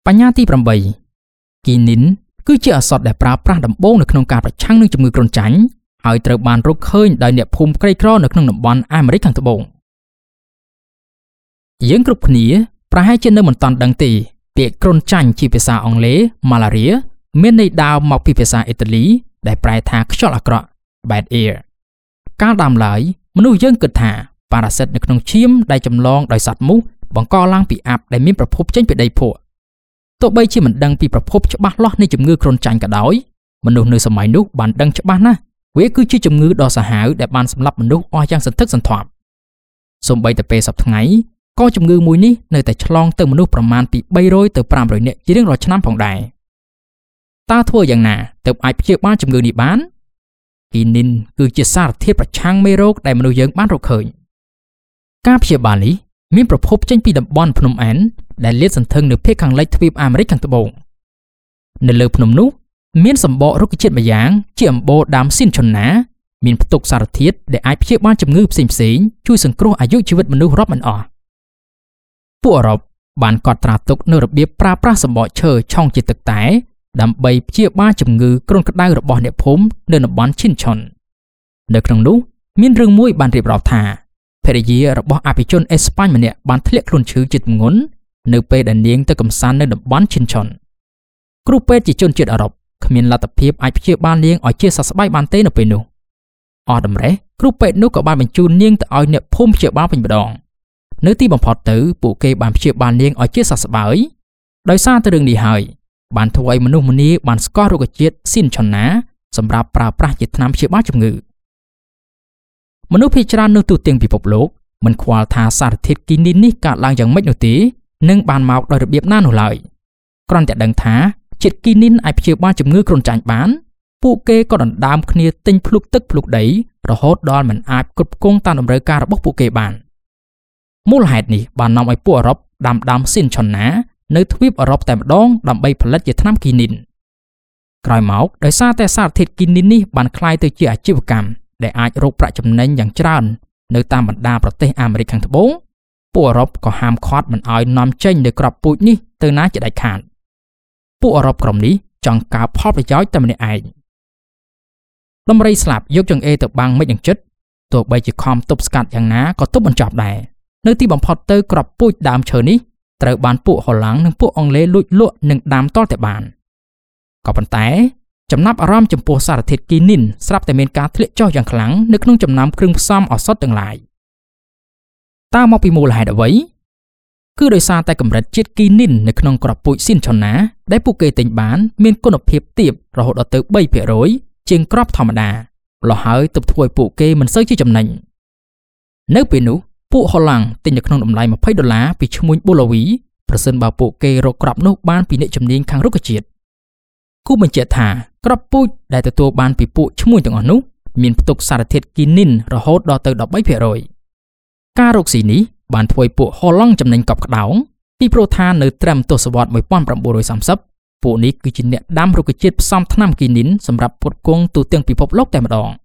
បញ្ញាទី8គីនីនគឺជាឱសថដែលប្រើប្រាស់ដំបូងនៅក្នុងការប្រឆាំងនឹងជំងឺគ្រុនចាញ់ហើយត្រូវបានរកឃើញដោយអ្នកភូមិក្រីក្រនៅក្នុងតំបន់អាមេរិកខាងត្បូងយើងគ្រប់គ្នាប្រហែលជានៅមិនទាន់ដឹងទេពាក្យគ្រុនចាញ់ជាភាសាអង់គ្លេស Malaria មានន័យដើមមកពីភាសាអ៊ីតាលីដែលប្រែថាខ្យល់អាក្រក់ Bad Air កាលដើមឡើយមនុស្សយើងគិតថាប៉ារ៉ាស៊ីតនៅក្នុងឈាមដែលចម្លងដោយសត្វមូសបង្កឡើងពីអាប់ដែលមានប្រភពចេញពីដីភក់ទោះបីជាមិនដឹងពីប្រភពច្បាស់លាស់នៃជំងឺគ្រុនចាញ់ក៏ដោយមនុស្សនៅសម័យនោះបានដឹងច្បាស់ណាស់វាគឺជាជំងឺដ៏សាហាវដែលបានសម្លាប់មនុស្សអស់យ៉ាងសន្ធឹកសន្ធាប់សូម្បីតែពេលសប្តាហ៍ថ្ងៃក៏ជំងឺមួយនេះនៅតែឆ្លងទៅមនុស្សប្រមាណពី300ទៅ500នាក់ជារៀងរាល់ឆ្នាំផងដែរតើធ្វើយ៉ាងណាទើបអាចព្យាបាលជំងឺនេះបានគីនីនគឺជាសារធាតុប្រឆាំងមេរោគដែលមនុស្សយើងបានរកឃើញការព្យាបាលនេះមានប្រភពចេញពីតំបន់ភ្នំអែនដែលលាតសន្ធឹងនៅភាគខាងលិចទ្វីបអាមេរិកខាងត្បូងនៅលើភ្នំនោះមានសម្បករុក្ខជាតិម្យ៉ាងជាអំបូរដើមស៊ីនឆុនណាមានផ្ទុកសារធាតុដែលអាចព្យាបាលជំងឺផ្សេងៗជួយសង្គ្រោះអាយុជីវិតមនុស្សរាប់មិនអស់ពួកអឺរ៉ុបបានកត់ត្រាទុកនូវរបៀបប្រើប្រាស់សម្បកឈើឆុងជាទឹកតែដើម្បីព្យាបាលជំងឺគ្រុនក្តៅរបស់អ្នកភូមិនៅតំបន់ឈិនឆុននៅក្នុងនោះមានរឿងមួយបានរៀបរាប់ថាភរិយារបស់អភិជនអេស្ប៉ាញម្នាក់បានធ្លាក់ខ្លួនឈឺជាធ្ងន់នៅពេលដែលនាងទៅកម្សាន្តនៅតំបន់ឈិនឆុនគ្រូពេទ្យជាជនជាតិអឺរ៉ុបគ្មានលទ្ធភាពអាចព្យាបាលនាងឲ្យជាសះស្បើយបានទេនៅពេលនោះអស់តម្រេះគ្រូពេទ្យនោះក៏បានបញ្ជូននាងទៅឲ្យអ្នកភូមិព្យាបាលវិញម្ដងនៅទីបំផុតទៅពួកគេបានព្យាបាលនាងឲ្យជាសះស្បើយដោយសារតែរឿងនេះហើយបានធ្វើឲ្យមនុស្សម្នាបានស្គាល់រុក្ខជាតិស៊ីនឆុនណាសម្រាប់ប្រើប្រាស់ជាថ្នាំព្យាបាលជំងឺមនុស្សភាគច្រើននៅទូទាំងពិភពលោកមិនខ្វល់ថាសារធាតុគីនីននេះកើតឡើងយ៉ាងម៉េចនោះទេនិងបានមកដោយរបៀបណានោះឡើយគ្រាន់តែដឹងថាជាតិគីនីនអាចព្យាបាលជំងឺគ្រុនចាញ់បានពួកគេក៏ដណ្ដើមគ្នាទិញភ្លុកទឹកភ្លុកដីរហូតដល់មិនអាចគ្រប់គ្រងតាមតម្រូវការរបស់ពួកគេបានមូលហេតុនេះបាននាំឲ្យពួកអឺរ៉ុបដាំដើមស៊ីនឆុនណានៅទ្វីបអឺរ៉ុបតែម្ដងដើម្បីផលិតជាថ្នាំគីនីនក្រោយមកដោយសារតែសារធាតុគីនីននេះបានក្លាយទៅជាអាជីវកម្មដែលអាចរកប្រាក់ចំណេញយ៉ាងច្រើននៅតាមបណ្ដាប្រទេសអាមេរិកខាងត្បូងពួកអឺរ៉ុបក៏ហាមឃាត់មិនឲ្យនាំចេញនៅគ្រាប់ពូជនេះទៅណាជាដាច់ខាតពួកអឺរ៉ុបក្រុមនេះចង់ការផលប្រយោជន៍តែម្នាក់ឯងដំរីស្លាប់យកចង្អេរទៅបាំងមិនយ៉ាងជិតទោះបីជាខំទប់ស្កាត់យ៉ាងណាក៏ទប់មិនចប់ដែរនៅទីបំផុតទៅគ្រាប់ពូជដើមឈើនេះត្រូវបានពួកហូឡង់និងពួកអង់គ្លេសលួចលក់និងដាំតតែបានក៏ប៉ុន្តែចំណាប់អារម្មណ៍ចំពោះសារធាតុគីនីនស្រាប់តែមានការធ្លាក់ចុះយ៉ាងខ្លាំងនៅក្នុងចំណោមគ្រឿងផ្សំឱសថទាំងឡាយតើមកពីមូលហេតុអ្វីគឺដោយសារតែកម្រិតជាតិគីនីននៅក្នុងគ្រាប់ពូជស៊ីនឆុនណាដែលពួកគេទិញបានមានគុណភាពទាបរហូតដល់ទៅ 3% ជាងគ្រាប់ធម្មតាម្ល៉េះហើយទើបធ្វើឲ្យពួកគេមិនសូវជាចំណេញនៅពេលនោះពួកហូឡង់ទិញនៅក្នុងតម្លៃ$20ពីឈ្មួញបូឡាវីប្រសិនបើពួកគេរកគ្រាប់នោះបានពីអ្នកជំនាញខាងរុក្ខជាតិគូបញ្ជាក់ថាគ្រាប់ពូជដែលទទួលបានពីពួកឈ្មួញទាំងអស់នោះមានផ្ទុកសារធាតុគីនីនរហូតដល់ទៅ 13% ការរកស៊ីនេះបានធ្វើឲ្យពួកហូឡង់ចំណេញកប់ក្តោងពីព្រោះថានៅត្រឹមទសវត្សរ៍1930ពួកនេះគឺជាអ្នកដាំរុក្ខជាតិផ្សំថ្នាំគីនីនសម្រាប់ផ្គត់ផ្គង់ទូទាំងពិភពលោកតែម្ដង